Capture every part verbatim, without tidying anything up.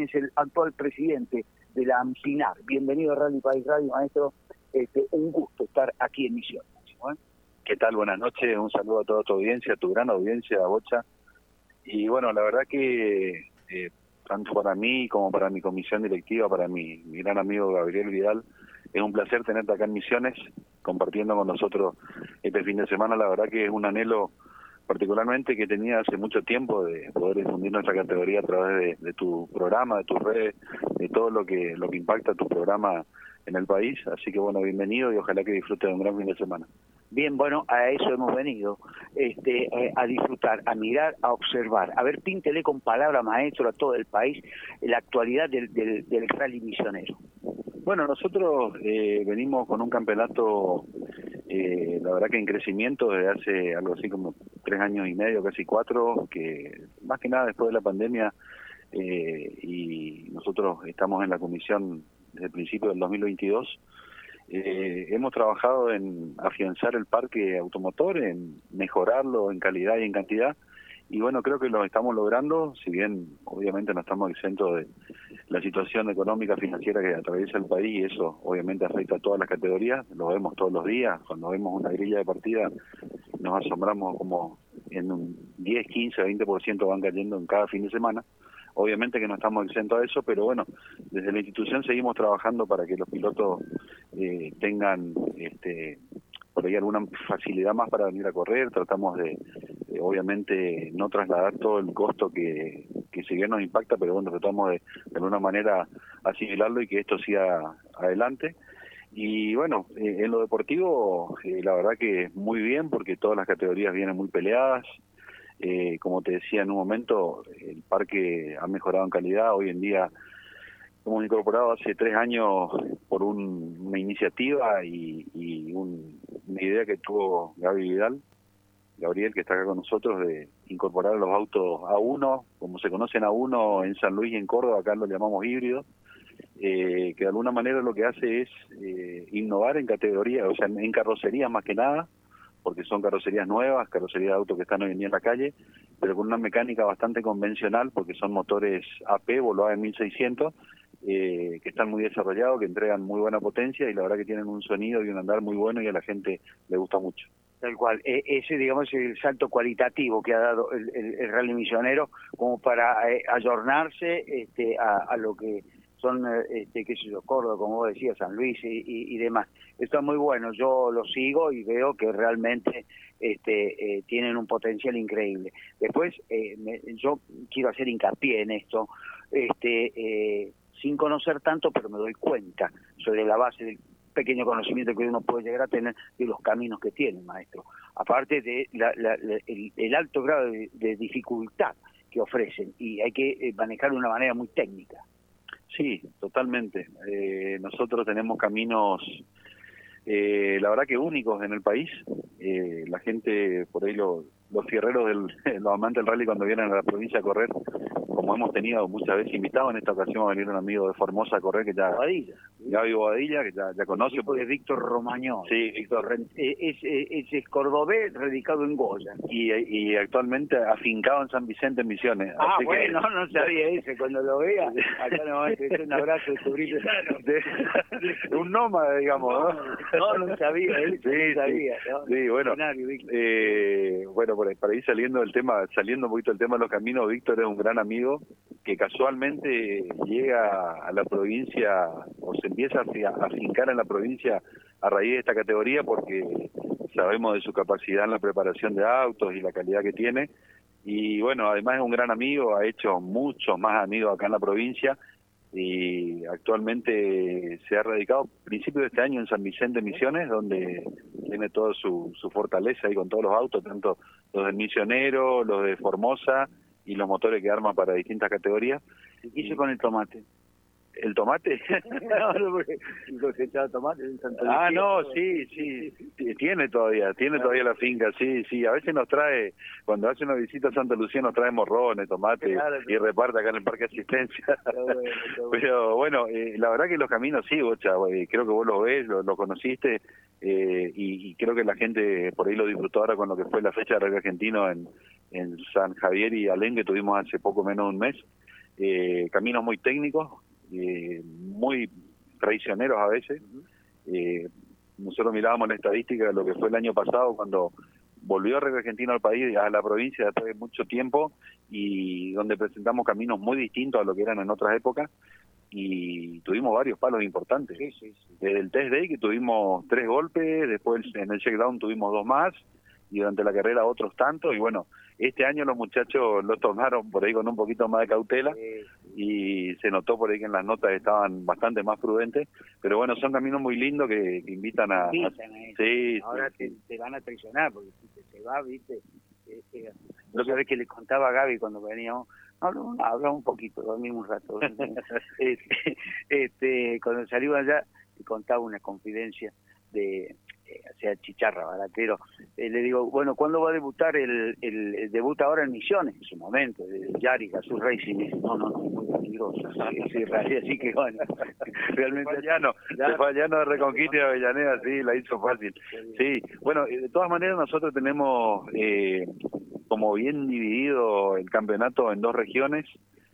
quien es el actual presidente de la AMSINAR. Bienvenido a Rally País Radio, maestro. Este, un gusto estar aquí en Misiones. ¿eh? ¿Qué tal? Buenas noches, un saludo a toda tu audiencia, a tu gran audiencia, Bocha. Y bueno, la verdad que eh, tanto para mí como para mi comisión directiva, para mi, mi gran amigo Gabriel Vidal, es un placer tenerte acá en Misiones, compartiendo con nosotros este fin de semana. La verdad que es un anhelo particularmente que tenía hace mucho tiempo de poder difundir nuestra categoría a través de, de tu programa, de tus redes, de todo lo que lo que impacta tu programa en el país. Así que bueno, bienvenido y ojalá que disfrutes de un gran fin de semana. Bien, bueno, a eso hemos venido, este, eh, a disfrutar, a mirar, a observar. A ver, píntele con palabra, maestro, a todo el país la actualidad del, del, del rally misionero. Bueno, nosotros eh, venimos con un campeonato, eh, la verdad que en crecimiento desde hace algo así como tres años y medio, casi cuatro, que más que nada después de la pandemia, eh, y nosotros estamos en la comisión desde el principio del dos mil veintidós. Eh, hemos trabajado en afianzar el parque automotor, en mejorarlo en calidad y en cantidad, y bueno, creo que lo estamos logrando, si bien obviamente no estamos exentos de la situación económica financiera que atraviesa el país, y eso obviamente afecta a todas las categorías, lo vemos todos los días. Cuando vemos una grilla de partida nos asombramos como en un diez, quince, veinte por ciento van cayendo en cada fin de semana. Obviamente que no estamos exentos a eso, pero bueno, desde la institución seguimos trabajando para que los pilotos eh, tengan este, por ahí alguna facilidad más para venir a correr. Tratamos de, eh, obviamente, no trasladar todo el costo que, que si bien nos impacta, pero bueno, tratamos de, de alguna manera asimilarlo y que esto siga adelante. Y bueno, eh, en lo deportivo, eh, la verdad que muy bien, porque todas las categorías vienen muy peleadas. Eh, como te decía en un momento, el parque ha mejorado en calidad. Hoy en día hemos incorporado hace tres años por un, una iniciativa y, y un, una idea que tuvo Gaby Vidal, Gabriel, que está acá con nosotros, de incorporar los autos A uno, como se conocen A uno en San Luis y en Córdoba, acá lo llamamos híbrido, eh, que de alguna manera lo que hace es eh, innovar en categoría, o sea, en carrocería más que nada, porque son carrocerías nuevas, carrocerías de autos que están hoy en día en la calle, pero con una mecánica bastante convencional, porque son motores A P, Volkswagen mil seiscientos, eh, que están muy desarrollados, que entregan muy buena potencia y la verdad que tienen un sonido y un andar muy bueno y a la gente le gusta mucho. Tal cual, e ese digamos es el salto cualitativo que ha dado el, el, el rally misionero como para eh, ayornarse este, a, a lo que son, este, qué sé yo, Córdoba, como vos decías, San Luis y, y, y demás. Esto es muy bueno, yo lo sigo y veo que realmente este, eh, tienen un potencial increíble. Después, eh, me, yo quiero hacer hincapié en esto, este, eh, sin conocer tanto, pero me doy cuenta sobre la base del pequeño conocimiento que uno puede llegar a tener de los caminos que tiene, maestro. Aparte de la, la, la, el, el alto grado de, de dificultad que ofrecen, y hay que manejarlo de una manera muy técnica. Sí, totalmente. Eh, nosotros tenemos caminos, eh, la verdad que únicos en el país. Eh, la gente, por ahí lo, los fierreros, del, los amantes del rally cuando vienen a la provincia a correr, como hemos tenido muchas veces invitados, en esta ocasión va a venir un amigo de Formosa a correr, que ya Bobadilla, Gaby Bobadilla, que ya, ya conoce. De Víctor Romagnol. Sí, Víctor. Es, es, es cordobés radicado en Goya. Y, y actualmente afincado en San Vicente, en Misiones. Ah, Así bueno, que... no sabía ese. Cuando lo vea, acá no es un abrazo de sobrino. De, un nómada, digamos, ¿no? No, no, no sabía, él sí, no sabía. Sí, ¿no? sí bueno, eh, bueno, por, para ir saliendo del tema, saliendo un poquito del tema de los caminos, Víctor es un gran amigo que casualmente llega a la provincia o se empieza a afincar en la provincia a raíz de esta categoría, porque sabemos de su capacidad en la preparación de autos y la calidad que tiene, y bueno, además es un gran amigo, ha hecho muchos más amigos acá en la provincia y actualmente se ha radicado a principios de este año en San Vicente Misiones, donde tiene toda su, su fortaleza ahí con todos los autos, tanto los del Misionero, los de Formosa y los motores que arma para distintas categorías. ¿Qué hizo con el tomate? ¿El tomate? No, no, porque cosechaba tomate en Santo Ah, Lucía. no, sí, sí, sí, tiene todavía, tiene todavía la finca, sí, sí, a veces nos trae, cuando hace una visita a Santa Lucía nos trae morrones, tomate, claro, y reparte acá en el Parque Asistencia. Está bueno, está bueno. Pero bueno, eh, la verdad que los caminos sí, Bocha, eh, creo que vos los ves, lo, lo conociste, eh, y, y creo que la gente por ahí lo disfrutó ahora con lo que fue la fecha de rally argentino en, en San Javier y Alén, que tuvimos hace poco menos de un mes. eh, caminos muy técnicos, eh, muy traicioneros a veces. Eh, nosotros mirábamos la estadística de lo que fue el año pasado cuando volvió Rally Argentino al país, a la provincia después de mucho tiempo, y donde presentamos caminos muy distintos a lo que eran en otras épocas, y tuvimos varios palos importantes. Sí, sí, sí. Desde el test day que tuvimos tres golpes, después en el checkdown tuvimos dos más, y durante la carrera otros tantos, y bueno, este año los muchachos lo tomaron por ahí con un poquito más de cautela, Sí. y se notó por ahí que en las notas estaban bastante más prudentes, pero bueno, son caminos muy lindos que, que invitan a... Invitan a eso. Sí, Ahora sí, te, sí. te van a traicionar, porque si te, se va, viste, eh, eh, lo que que le contaba a Gaby cuando veníamos, hablamos, hablamos un poquito, dormimos un rato, este, este, cuando salimos allá, le contaba una confidencia de... o sea, chicharra, baratero, eh, le digo, bueno, ¿cuándo va a debutar? El, el, el debut ahora en Misiones, en su momento, de Yari, Azul Racing. Y dice, no, no, no, muy peligroso, sí, sí, así que bueno, realmente... Se fue Llano, se fue Llano de Reconquista y Avellaneda, sí, la hizo fácil. Sí, bueno, de todas maneras nosotros tenemos eh, como bien dividido el campeonato en dos regiones.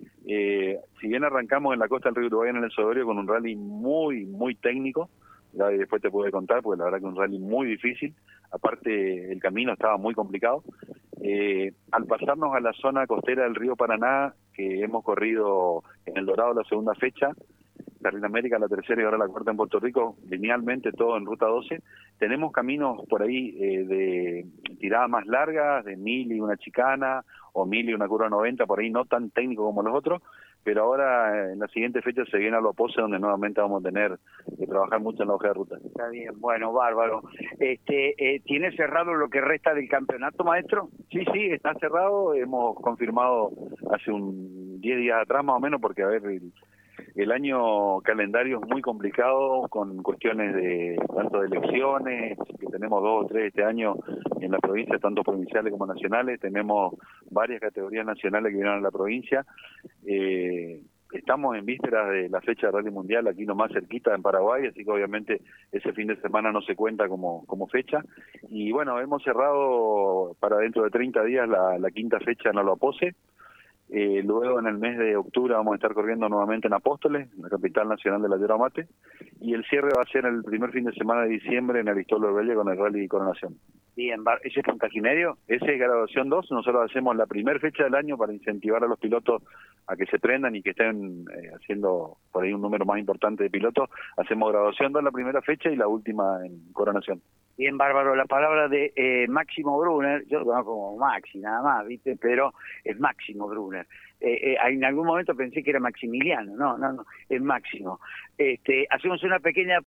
Eh, si bien arrancamos en la costa del río Uruguay en el Sodorio con un rally muy, muy técnico, y después te puedo contar, porque la verdad que es un rally muy difícil, aparte el camino estaba muy complicado. Eh, al pasarnos a la zona costera del río Paraná, que hemos corrido en El Dorado la segunda fecha, Carril América la tercera y ahora la cuarta en Puerto Rico, linealmente todo en ruta doce, tenemos caminos por ahí eh, de tiradas más largas, de mil y una chicana, o mil y una curva noventa, por ahí no tan técnico como los otros, pero ahora en la siguiente fecha se viene a Loapose, donde nuevamente vamos a tener que trabajar mucho en la hoja de ruta. Está bien, bueno, bárbaro. Este, eh, ¿tiene cerrado lo que resta del campeonato, maestro? Sí, sí, está cerrado, hemos confirmado hace un diez días atrás más o menos, porque a ver, el, el año calendario es muy complicado con cuestiones de tanto de elecciones, que tenemos dos o tres este año en la provincia, tanto provinciales como nacionales, tenemos varias categorías nacionales que vienen a la provincia. Eh, estamos en vísperas de la fecha de Rally Mundial aquí nomás cerquita en Paraguay, así que obviamente ese fin de semana no se cuenta como, como fecha. Y bueno, hemos cerrado para dentro de treinta días la, la quinta fecha en Loapose. Eh, luego en el mes de octubre vamos a estar corriendo nuevamente en Apóstoles, en la capital nacional de la yerba mate, y el cierre va a ser el primer fin de semana de diciembre en Aristóbulo Belle con el Rally Coronación. Bien, ¿ese es puntaje y medio? Ese es graduación dos, nosotros hacemos la primera fecha del año para incentivar a los pilotos a que se prendan y que estén eh, haciendo por ahí un número más importante de pilotos. Hacemos graduación dos la primera fecha y la última en Coronación. Bien, bárbaro, la palabra de eh, Máximo Brunner, yo lo conozco como Maxi nada más, ¿viste? Pero es Máximo Brunner. Eh, eh, en algún momento pensé que era Maximiliano, no, no, no, es Máximo. Este, hacemos una pequeña